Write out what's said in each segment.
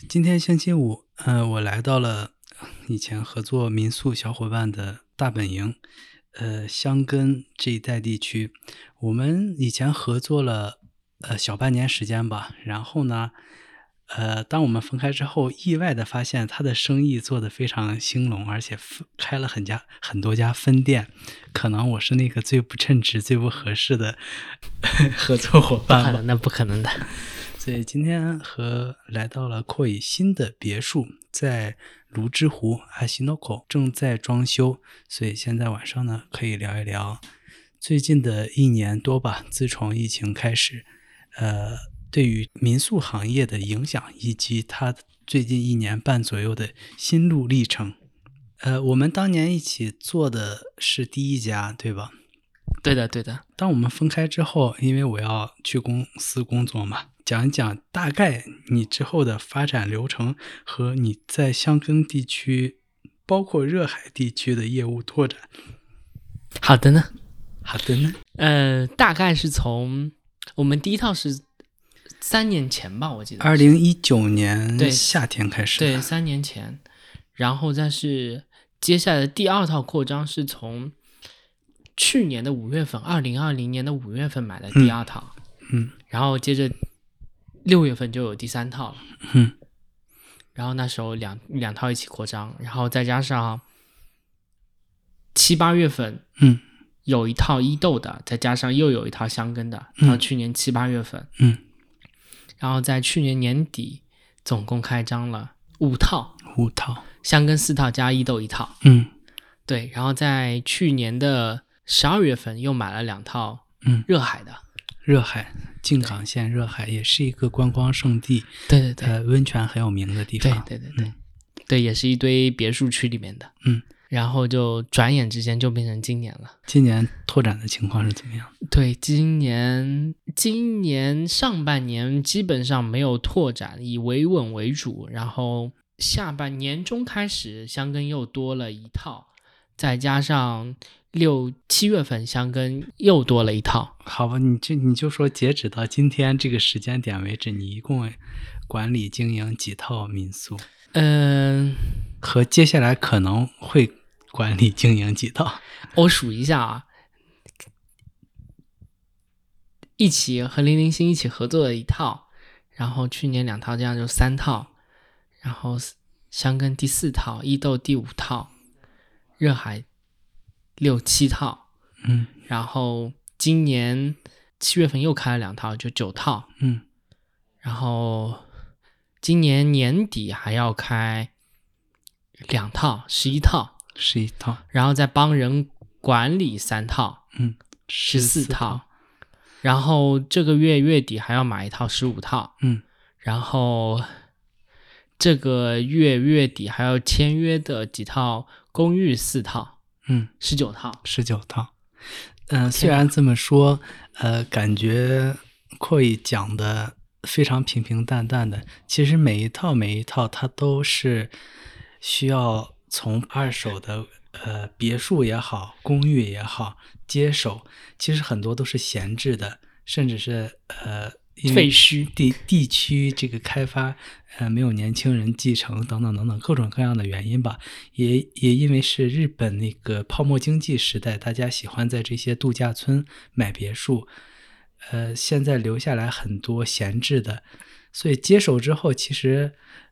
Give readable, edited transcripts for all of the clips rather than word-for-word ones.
今天星期五，我来到了以前合作民宿小伙伴的大本营，箱根这一带地区。我们以前合作了小半年时间吧，然后呢，当我们分开之后，意外的发现他的生意做得非常兴隆，而且开了很多家分店，可能我是那个最不称职、最不合适的合作伙伴吧。 那不可能的。 所以今天来到了阔椅新的别墅，在泸之湖阿西诺口正在装修，所以现在晚上呢可以聊一聊最近的1年多吧，自从疫情开始，对于民宿行业的影响，以及他最近1年半左右的心路历程。我们当年一起做的是第一家，对吧？ 对的。 当我们分开之后，因为我要去公司工作嘛，讲一讲大概你之后的发展流程和你在箱根地区，包括热海地区的业务拓展。 好的呢。 大概是从我们第一套是3年前吧，我记得 2019年夏天开始的。 对，3年前。然后但是接下来的第二套扩张是从去年的5月份，2020年的5月份买的第二套，然后接着6月份就有第三套了，然后那时候两套一起扩张，然后再加上7、8月份，有一套伊豆的，再加上又有一套箱根的，到去年7、8月份，然后在去年年底总共开张了5套，箱根4套加伊豆1套，对，然后在去年的12月份又买了2套热海的， 热海静冈县热海也是一个观光胜地， 对， 温泉很有名的地方， 对，也是一堆别墅区里面的，然后就转眼之间就变成今年了。 今年拓展的情况是怎么样？ 对，今年上半年基本上没有拓展，以维稳为主，然后下半年中开始箱根又多了1套，再加上6、7月份箱根又多了1套。 好吧，你就说截止到今天这个时间点为止，你一共管理经营几套民宿？和接下来可能会管理经营几套？ 我数一下啊，一起和零零星一起合作的1套，然后去年2套，这样就3套，然后箱根第4套，伊豆第5套，热海6、7套，然后今年7月份又开了2套，就9套，然后今年年底还要开2套，11套，然后再帮人管理3套，14套，然后这个月底还要买1套15套，然后这个月底还要签约的几套公寓4套，19套。 虽然这么说，感觉阔椅讲的非常平平淡淡的，其实每一套它都是需要从二手的别墅也好，公寓也好接手，其实很多都是闲置的，甚至是废墟地区这个开发没有年轻人继承等等各种各样的原因吧，也因为是日本那个泡沫经济时代，大家喜欢在这些度假村买别墅，现在留下来很多闲置的，所以接手之后其实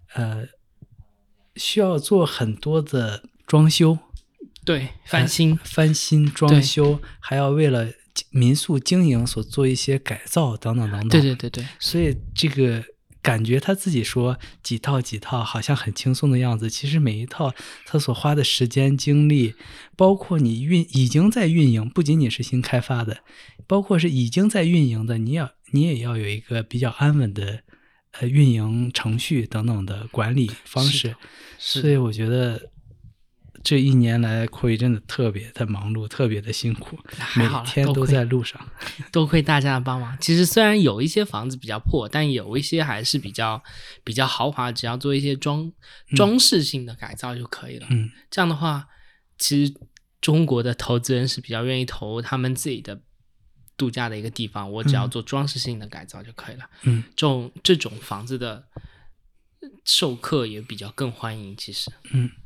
需要做很多的装修， 对，翻新装修，还要为了民宿经营所做一些改造等等。 对， 所以这个感觉他自己说几套好像很轻松的样子，其实每一套他所花的时间精力，包括你已经在运营，不仅仅是新开发的，包括是已经在运营的，你也要有一个比较安稳的运营程序等等的管理方式。所以我觉得这1年来阔椅真的特别的忙碌，特别的辛苦，每天都在路上， 多亏大家的帮忙。其实虽然有一些房子比较破，但有一些还是比较豪华，只要做一些装饰性的改造就可以了。这样的话，其实中国的投资人是比较愿意投他们自己的度假的一个地方，我只要做装饰性的改造就可以了。这种房子的授课也比较更欢迎。其实，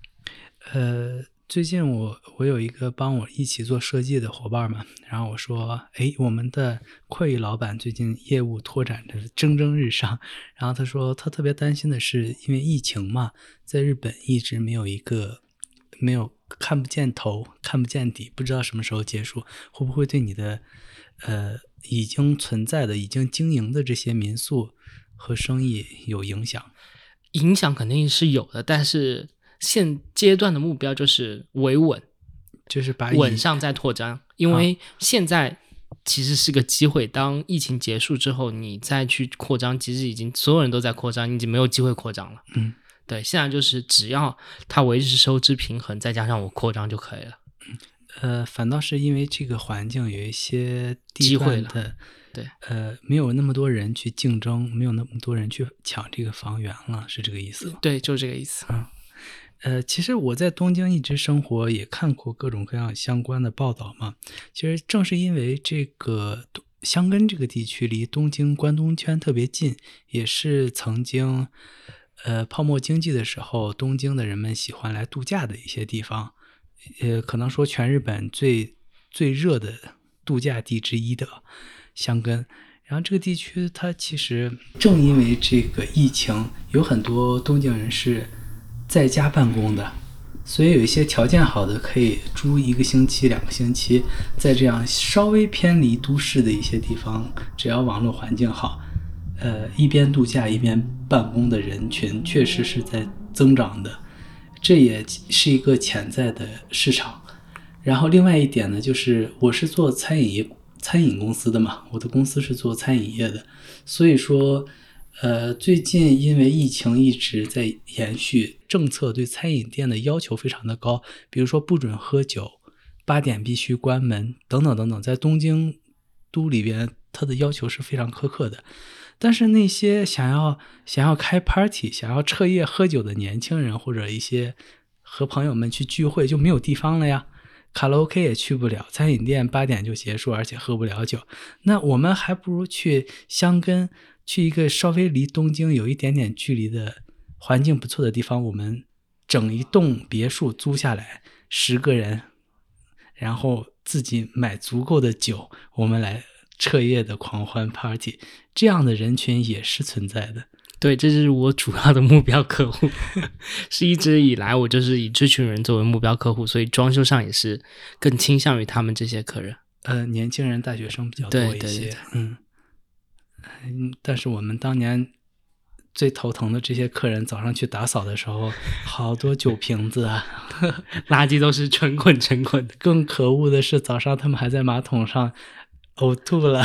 最近我有一个帮我一起做设计的伙伴嘛，然后我说，我们的会议老板最近业务拓展的蒸蒸日上，然后他说他特别担心的是，因为疫情嘛，在日本一直没有看不见头看不见底，不知道什么时候结束，会不会对你的已经存在的已经经营的这些民宿和生意有影响？ 影响肯定是有的，但是现阶段的目标就是维稳， 就是把稳上再扩张，因为现在其实是个机会，当疫情结束之后你再去扩张，其实已经所有人都在扩张，你已经没有机会扩张了。对，现在就是只要它维持收支平衡，再加上我扩张就可以了。 反倒是因为这个环境有一些地段的， 对， 没有那么多人去竞争，没有那么多人去抢这个房源了，是这个意思吗？ 对，就是这个意思。 其实我在东京一直生活，也看过各种各样相关的报道嘛。其实正是因为这个箱根这个地区离东京关东圈特别近，也是曾经泡沫经济的时候，东京的人们喜欢来度假的一些地方。可能说全日本最热的度假地之一的箱根。然后这个地区它其实正因为这个疫情，有很多东京人是在家办公的，所以有一些条件好的可以租1个星期、2个星期，在这样稍微偏离都市的一些地方，只要网络环境好，一边度假一边办公的人群确实是在增长的，这也是一个潜在的市场。然后另外一点呢，就是我是做餐饮公司的嘛，我的公司是做餐饮业的，所以说最近因为疫情一直在延续，政策对餐饮店的要求非常的高，比如说不准喝酒，8点必须关门等等等等，在东京都里边它的要求是非常苛刻的。但是那些想要开 party 想要彻夜喝酒的年轻人，或者一些和朋友们去聚会，就没有地方了呀，卡拉 OK 也去不了，餐饮店8点就结束，而且喝不了酒。那我们还不如去箱根，去一个稍微离东京有一点点距离的环境不错的地方，我们整一栋别墅租下来，10个人，然后自己买足够的酒，我们来彻夜的狂欢 party， 这样的人群也是存在的。 对，这是我主要的目标客户是一直以来我就是以这群人作为目标客户，所以装修上也是更倾向于他们这些客人。 年轻人大学生比较多一些。 对， 但是我们当年最头疼的这些客人，早上去打扫的时候，好多酒瓶子啊， 垃圾都是成捆成捆的。 更可恶的是，早上他们还在马桶上呕吐了。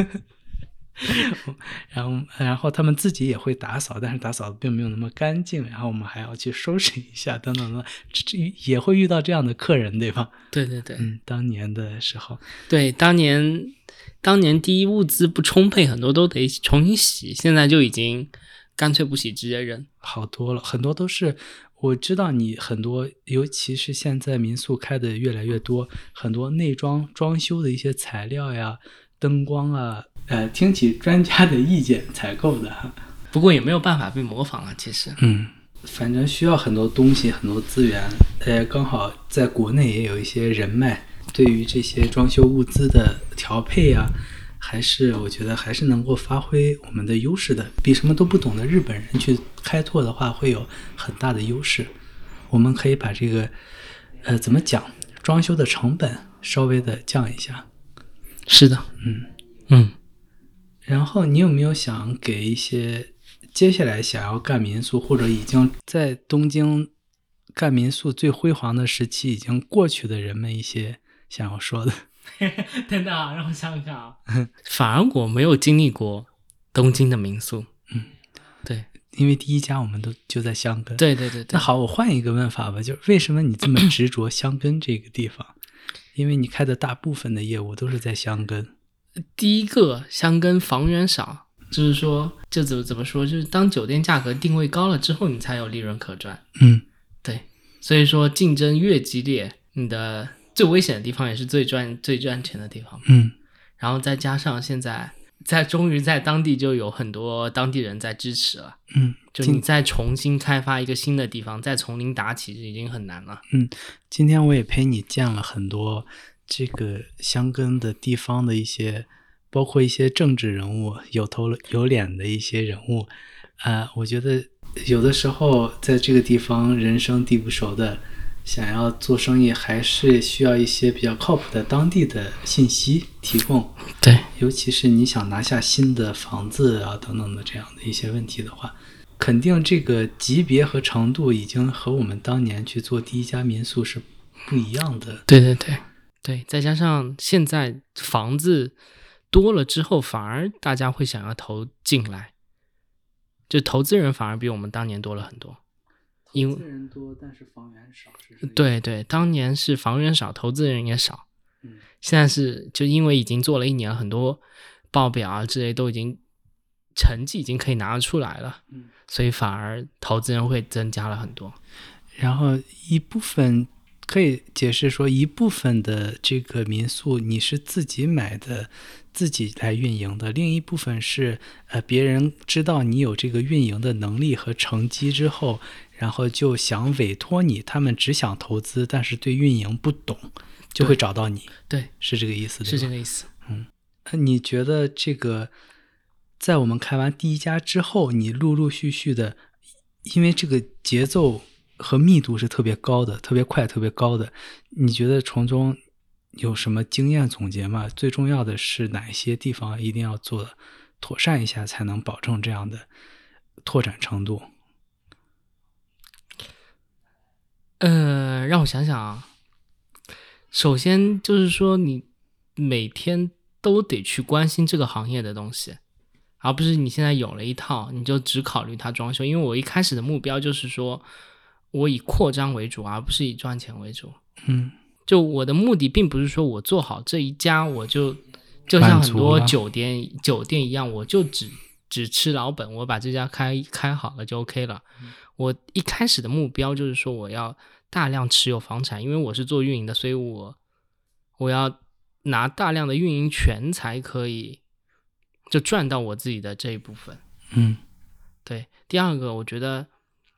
然后他们自己也会打扫，但是打扫的并没有那么干净，然后我们还要去收拾一下等等的，也会遇到这样的客人，对吧？ 对， 当年的时候， 对，当年第一物资不充沛，很多都得重新洗，现在就已经干脆不洗直接扔。 好多了，很多都是我知道你很多，尤其是现在民宿开的越来越多，很多内装装修的一些材料呀、灯光啊，听取专家的意见采购的。 不过也没有办法被模仿了，其实。 反正需要很多东西，很多资源。刚好在国内也有一些人脉，对于这些装修物资的调配啊，我觉得还是能够发挥我们的优势的。比什么都不懂的日本人去开拓的话，会有很大的优势。我们可以把这个怎么讲，装修的成本稍微的降一下。 是的， 然后你有没有想给一些接下来想要干民宿，或者已经在东京干民宿最辉煌的时期已经过去的人们一些想要说的？ 等等啊，让我想想啊。反而我没有经历过东京的民宿。对， 因为第一家我们就在箱根。 对。 那好，我换一个问法吧，就是为什么你这么执着箱根这个地方？因为你开的大部分的业务都是在箱根。 第一个，箱根房源少，就是说，就怎么说，就是当酒店价格定位高了之后，你才有利润可赚。对，所以说竞争越激烈，你的最危险的地方也是最赚钱的地方。然后再加上现在终于在当地就有很多当地人在支持了。就你再重新开发一个新的地方，再从零打起已经很难了。 今天我也陪你见了很多这个箱根的地方的一些，包括一些政治人物，有头有脸的一些人物。我觉得有的时候在这个地方人生地不熟的，想要做生意还是需要一些比较靠谱的当地的信息提供。 对， 尤其是你想拿下新的房子啊等等的这样的一些问题的话，肯定这个级别和程度已经和我们当年去做第一家民宿是不一样的。 对，再加上现在房子多了之后，反而大家会想要投进来，就投资人反而比我们当年多了很多。 投资人多，但是房源少。 对，当年是房源少，投资人也少。现在是就因为已经做了1年了，很多报表啊之类都已经成绩已经可以拿得出来了，所以反而投资人会增加了很多。 然后一部分可以解释说，一部分的这个民宿你是自己买的，自己来运营的，另一部分是别人知道你有这个运营的能力和成绩之后，然后就想委托你，他们只想投资，但是对运营不懂，就会找到你。 对， 是这个意思，对吧？ 是这个意思。 你觉得这个在我们开完第一家之后，你陆陆续续的，因为这个节奏和密度是特别高的，特别快，特别高的，你觉得从中有什么经验总结吗？最重要的是哪些地方一定要做妥善一下，才能保证这样的拓展程度？ 让我想想啊。首先就是说，你每天都得去关心这个行业的东西，而不是你现在有了一套你就只考虑它装修。因为我一开始的目标就是说我以扩张为主，而不是以赚钱为主。就我的目的并不是说我做好这一家，我就像很多酒店一样，我就只吃老本，我把这家开好了就 OK 了。我一开始的目标就是说我要大量持有房产，因为我是做运营的，所以我要拿大量的运营权才可以就赚到我自己的这一部分。对。第二个，我觉得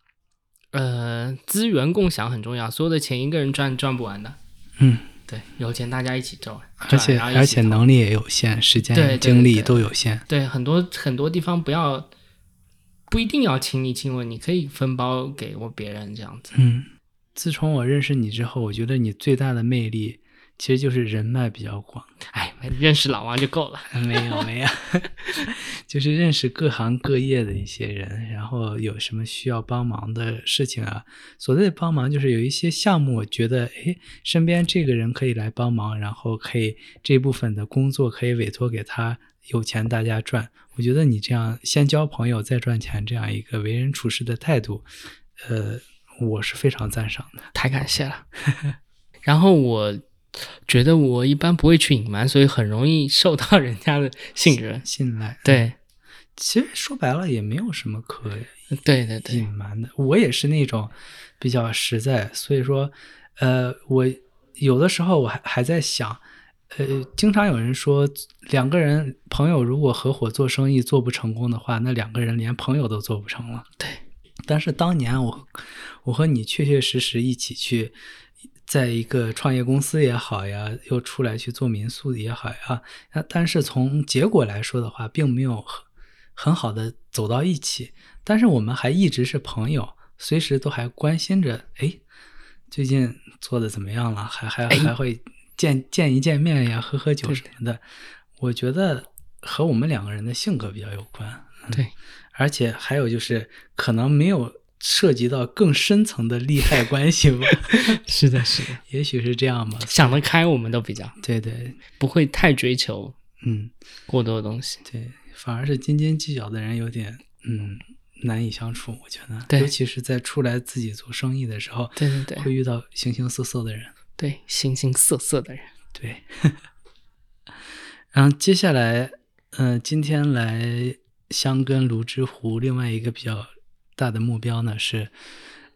资源共享很重要，所有的钱一个人赚不完的。对，有钱大家一起赚， 而且能力也有限，时间精力都有限。 对，很多地方不一定要亲力亲为，你可以分包给别人这样子。 自从我认识你之后，我觉得你最大的魅力其实就是人脉比较广。 认识老王就够了。 没有就是认识各行各业的一些人，然后有什么需要帮忙的事情啊，所谓的帮忙就是有一些项目我觉得身边这个人可以来帮忙，然后可以这部分的工作可以委托给他，有钱大家赚。我觉得你这样先交朋友再赚钱，这样一个为人处事的态度我是非常赞赏的。 太感谢了。然后我觉得我一般不会去隐瞒，所以很容易受到人家的信赖。 对， 其实说白了也没有什么可隐瞒的。我也是那种比较实在，所以说我有的时候我还在想经常有人说两个人朋友如果合伙做生意做不成功的话，那两个人连朋友都做不成了。 对。 但是当年我和你确确实实一起去在一个创业公司也好呀，又出来去做民宿也好呀，但是从结果来说的话并没有很好的走到一起，但是我们还一直是朋友，随时都还关心着最近做的怎么样了，还会见面呀，喝酒什么的。我觉得和我们两个人的性格比较有关。 对。 而且还有就是可能没有涉及到更深层的利害关系吧。 是的也许是这样吧， 想得开我们都比较对， 不会太追求过多的东西。 对，反而是斤斤计较的人有点难以相处，我觉得。 对， 尤其是在出来自己做生意的时候， 对， 会遇到形形色色的人。 对，形形色色的人。 对。然后接下来今天来箱根泸沽湖另外一个比较大的目标呢是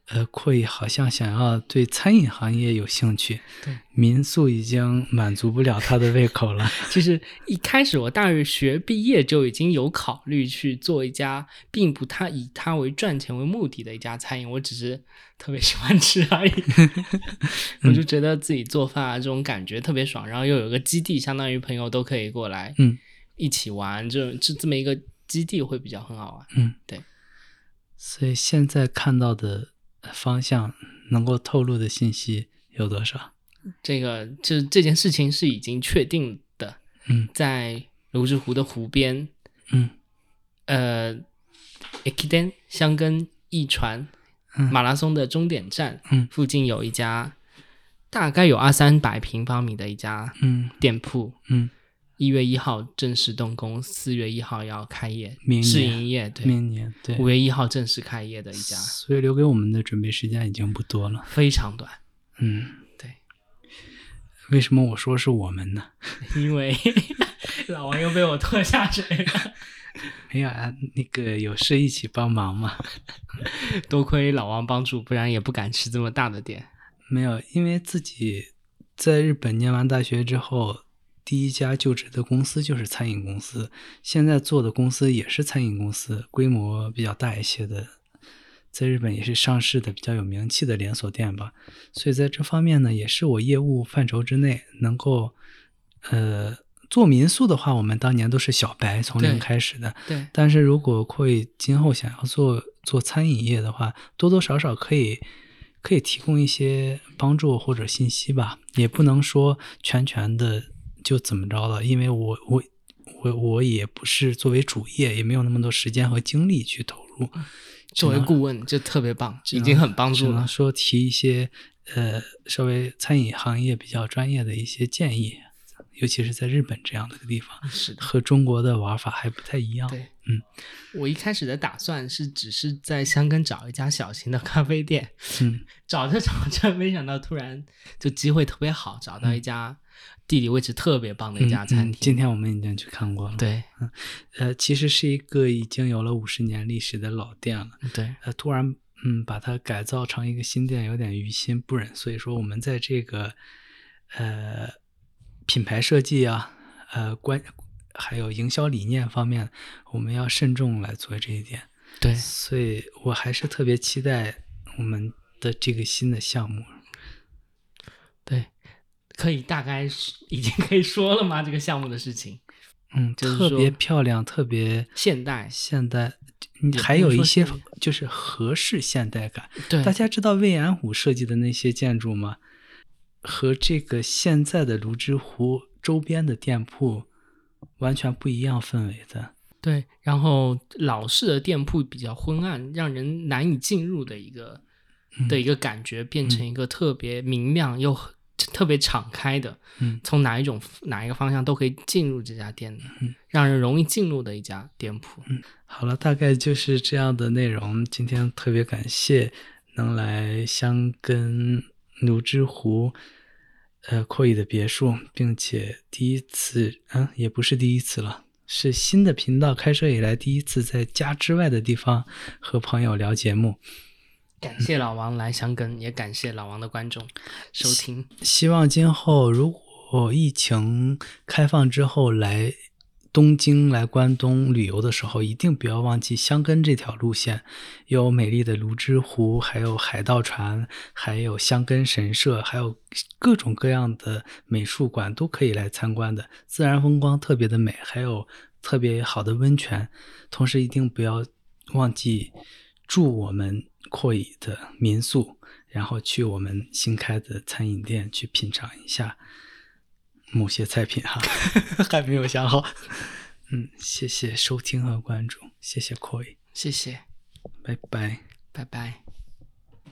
阔义好像想要对餐饮行业有兴趣， 对， 民宿已经满足不了他的胃口了。 其实一开始我大学毕业就已经有考虑去做一家并不以它为赚钱为目的的一家餐饮，我只是特别喜欢吃而已。我就觉得自己做饭这种感觉特别爽，然后又有个基地，相当于朋友都可以过来一起玩，这么一个基地会比较很好玩。对。 所以现在看到的方向能够透露的信息有多少？ 这件事情是已经确定的。在泸沽湖的湖边，駅伝箱根驿传马拉松的终点站附近有一家大概有200-300平方米的一家店铺。1月1号正式动工，4月1号要开业试营业。对， 明年对 5月1号正式开业的一家， 所以留给我们的准备时间已经不多了， 非常短。对。 为什么我说是我们呢？ 因为老王又被我拖下水了。 没有啊，那个有事一起帮忙嘛。 多亏老王帮助，不然也不敢吃这么大的店。 没有，因为自己在日本念完大学之后，第一家就职的公司就是餐饮公司，现在做的公司也是餐饮公司，规模比较大一些的，在日本也是上市的比较有名气的连锁店吧。所以在这方面呢，也是我业务范畴之内能够做民宿的话，我们当年都是小白从零开始的。 对。 但是如果会今后想要做餐饮业的话，多多少少可以提供一些帮助或者信息吧，也不能说全的就怎么着了，因为我也不是作为主业，也没有那么多时间和精力去投入。 作为顾问就特别棒，已经很帮助了。 只能说提一些稍微餐饮行业比较专业的一些建议，尤其是在日本这样的地方， 是的， 和中国的玩法还不太一样。 对，我一开始的打算是只是在箱根找一家小型的咖啡店，找着没想到突然就机会特别好，找到一家地理位置特别棒的一家餐厅。 今天我们已经去看过了。 对， 其实是一个已经有了50年历史的老店了。 对， 突然把它改造成一个新店，有点于心不忍。所以说我们在这个品牌设计啊，还有营销理念方面，我们要慎重来做这一点。 对， 所以我还是特别期待我们的这个新的项目。 对，可以大概已经可以说了吗？这个项目的事情，就是特别漂亮，特别现代， 还有一些就是合适现代感。 对， 大家知道魏安虎设计的那些建筑吗？和这个现在的泸沽湖周边的店铺完全不一样氛围的。 对，然后老式的店铺比较昏暗，让人难以进入的一个感觉，变成一个特别明亮又特别敞开的，从哪一个方向都可以进入这家店的，让人容易进入的一家店铺。 好了，大概就是这样的内容。今天特别感谢能来箱根泸沽湖阔义的别墅，并且第一次也不是第一次了，是新的频道开设以来第一次在家之外的地方和朋友聊节目。 感谢老王来箱根，也感谢老王的观众收听。 希望今后如果疫情开放之后来东京来关东旅游的时候，一定不要忘记箱根这条路线，有美丽的泸沽湖，还有海盗船，还有箱根神社，还有各种各样的美术馆都可以来参观的，自然风光特别的美，还有特别好的温泉。同时一定不要忘记住我们阔义的民宿，然后去我们新开的餐饮店去品尝一下某些菜品哈，还没有想好。谢谢收听和关注，谢谢阔义， 谢谢， 拜拜， 拜拜。